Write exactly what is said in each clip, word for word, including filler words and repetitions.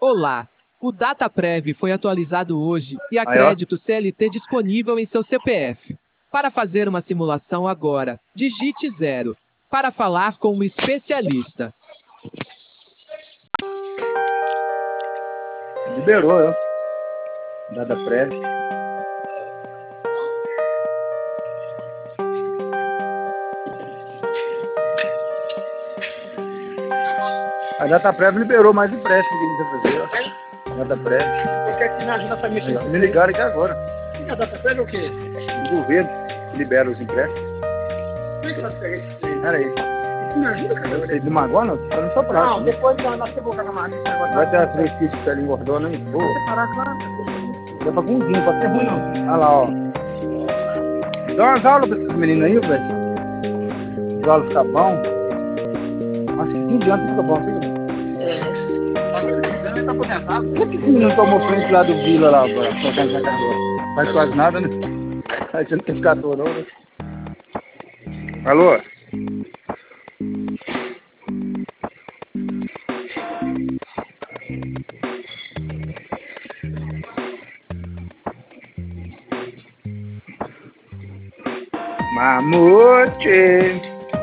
Olá! O DataPrev foi atualizado hoje e há Aí, ó. crédito C L T disponível em seu C P F. Para fazer uma simulação agora, digite zero. Para falar com um especialista. Liberou, eu. Data prévia. A data prévia liberou mais empréstimo que a gente vai fazer, ó. Data prévia. Você quer que me ajude a mexer? Me ligaram aqui agora. A data prévia é o quê? O governo libera os empréstimos. Como é que nós pegamos isso aí? Pera aí. Isso me ajuda, cara? Você de magoa, não? Você tá no seu prato. Não, depois nós nós temos boca na máquina. Vai ter as três quilos de pele engordona, hein? Boa. Separar, claro. Dá pra cozinha, pode ser ruim, não. Olha lá, ó. Dá umas aulas pra esses meninos aí, velho. As aulas ficam bom. Acho que quinze anos fica bom, fica. Ele tá aposentado. Por que esse menino tomou frente lá do Vila lá, pra trocar de carro? Faz quase nada, né? Aí você não tem que ficar todo, não, né? Alô? Mamute!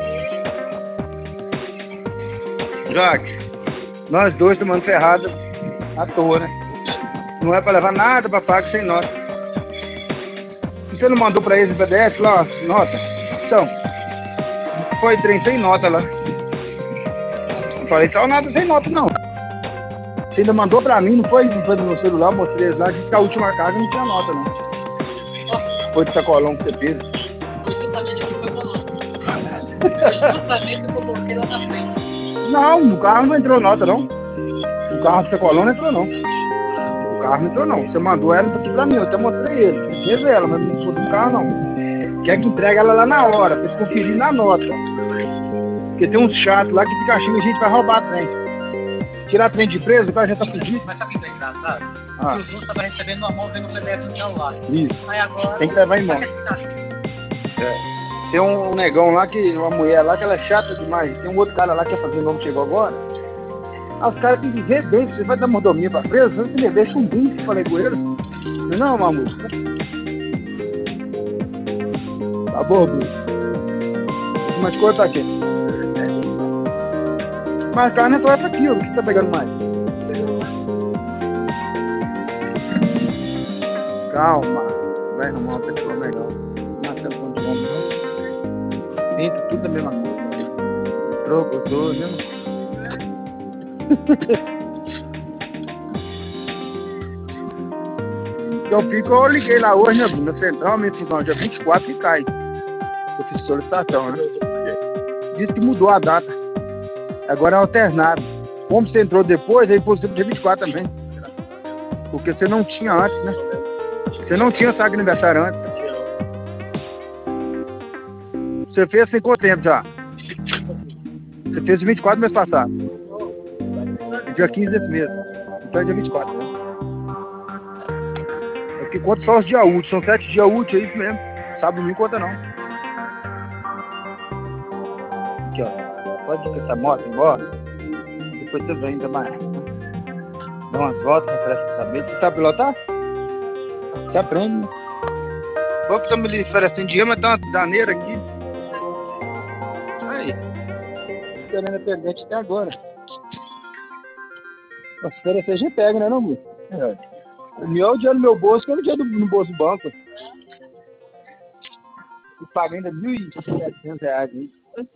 Joque, nós dois tomando ferrada à toa, né? Não é pra levar nada pra pagar sem nota. Você não mandou pra eles o P D F lá, nota? Então, foi trem sem nota lá. Não falei tal nada sem nota, não. Você ainda mandou pra mim, não foi? Não foi no meu celular, eu mostrei eles lá, disse que a última carga não tinha nota, não. Foi de sacolão que você fez. Justamente aqui foi o nome. Justamente eu coloquei lá na frente. Não, o carro não entrou nota, não. O carro de sacolão não entrou, não. O carro não entrou, não. Você mandou ela aqui pra mim, eu até mostrei ele. Fez ela, mas não foi do carro, não. Quer que entregue ela lá na hora, pra você conferir na nota. Porque tem uns chatos lá que fica achando que a gente vai roubar trem. Tirar trem de preso, o cara já tá fugido. Mas sabe o que é engraçado? Ah. Os outros estavam recebendo normal, vendo o P D F no celular. Isso. Aí agora... Tem que levar em mão. É. Tem um negão lá, que uma mulher lá, que ela é chata demais. Tem um outro cara lá que quer fazer o nome, chegou agora. Ah, os caras têm que ver bem, você vai dar mordomia pra preso, você me deixa um bicho, falei com ele. Não, mamãe. Tá bom, bicho. Mas coisa tá aqui. Mas carne é só essa aqui, ó. O que você tá pegando mais? Calma. Vai arrumar uma pessoa legal. Mata com o homem, não. Pinta tudo a mesma coisa. Troco, eu sou, mesmo. Eu fico, eu liguei lá hoje, né, na central, me fusão, dia vinte e quatro que cai. Eu fiz solicitação, né? Disse que mudou a data. Agora é alternado. Como você entrou depois, é impossível dia vinte e quatro também. Porque você não tinha antes, né? Você não tinha saco de aniversário antes. Você fez sem quanto tempo já? Você fez vinte e quatro mês passado. Dia quinze desse mês. Então é dia vinte e quatro. Né? É porque conta só os dias úteis. São sete dias úteis, é isso mesmo. Sábado não conta não. Aqui, ó. Pode ir com essa moto embora. Depois você vem ainda mais. Dá umas voltas, refresca a cabeça. Você sabe pilotar? Você aprende, né? Vou que estamos lhe oferecendo dinheiro, mas tá uma daneira aqui. Aí. Esperando a pegante até agora. Nossa, oferecer a gente pega, né, não, moço? É. O meu é o dinheiro no meu bolso, que é o dinheiro no bolso do banco. E paga ainda mil e setecentos reais aí.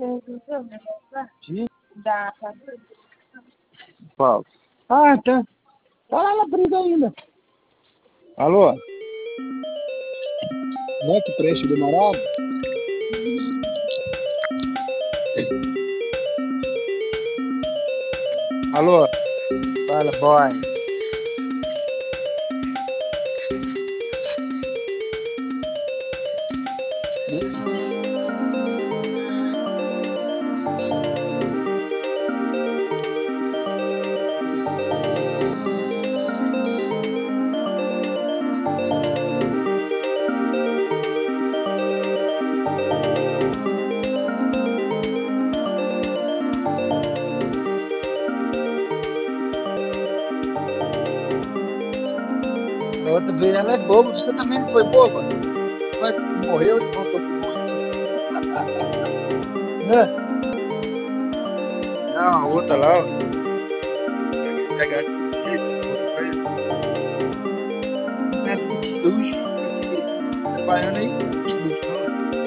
Sim? Dá, Paulo. Ah, tá. Tá lá na briga ainda. Alô? Não é que preenche demorado? Alô? Fala, boy. A outra vez ela é boba, você também não foi boba? Mas morreu e voltou pro né? Não, a outra lá, ó. Pegar esse não é muito sujo. Esse baiano aí não é muito sujo, não.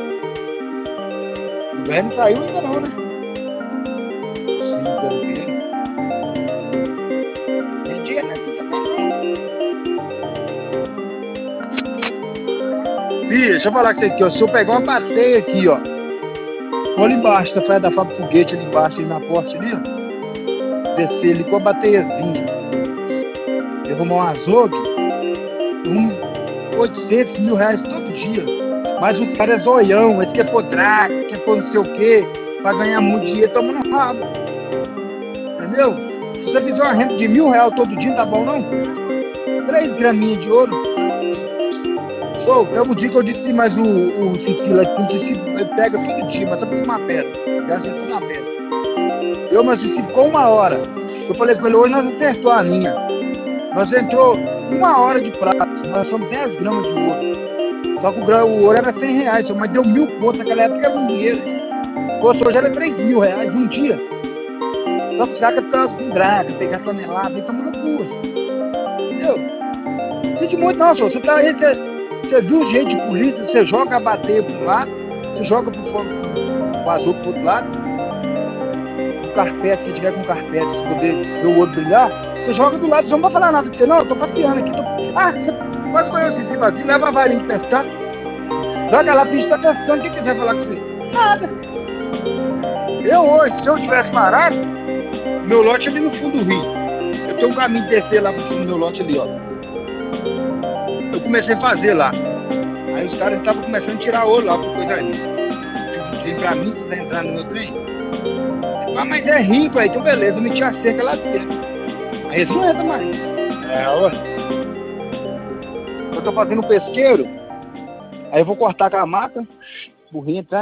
O velho não saiu ainda não, né? Sim, pelo menos. Tem dia nessa também não. Fih, deixa eu falar com você aqui, ó. Se eu pegar uma bateia aqui, ó. Vou ali embaixo, tá perto da fábrica foguete ali embaixo, ali na porta ali, ó. Descer ali com a bateiazinha. E arrumar um azogue. Um oitocentos mil reais todo dia. Mas os caras é zoião, eles querem pôr draga, quer pôr não sei o quê, pra ganhar muito dinheiro, toma no rabo. Entendeu? Se você fizer uma renda de mil reais todo dia, não tá bom não? Três graminhas de ouro. Pô, é o dia que eu disse, mas o, o Cecília aqui disse, ele pega todo dia, mas só por uma pedra. Gasta tudo na pedra. Eu, mas o Cecília ficou uma hora. Eu falei com ele, hoje nós acertou a linha. Nós entrou uma hora de prata, nós somos dez gramas de ouro. Só que o, grão, o ouro era cem reais, mas deu mil pontos naquela época, era um dinheiro. Hoje era três mil reais um dia. Só que os caras ficavam com draga, pegar tonelada, e tomando cu. Entendeu? Não precisa de muito não, senhor. Você tá aí, você, você viu o jeito de polícia, você joga a bateia pro lado, você joga pro fogo, o azul pro outro lado, o carpete, se tiver com carpete, se poder ver o outro brilhar, você joga do lado, você não vai falar nada com você, não, eu tô passeando aqui. Tô... Ah, você pode conhecer esse vazio, leva a varinha de pescar, joga lá, finge que tá pescando, o que quiser falar com você? Nada. Eu hoje, se eu tivesse parado, meu lote ali no fundo do rio. Eu tenho um caminho de descer lá pro fundo do meu lote ali, ó. Eu comecei a fazer lá. Aí os caras estavam começando a tirar ouro lá por coisa ali. Vem pra mim, você tá entrando no meu trem? Ah, mas é rio, aí, então beleza, eu meti a cerca lá dentro. Aí eles não entram mais. É, ó. Eu tô fazendo um pesqueiro, aí eu vou cortar com a mata, o rio entrar.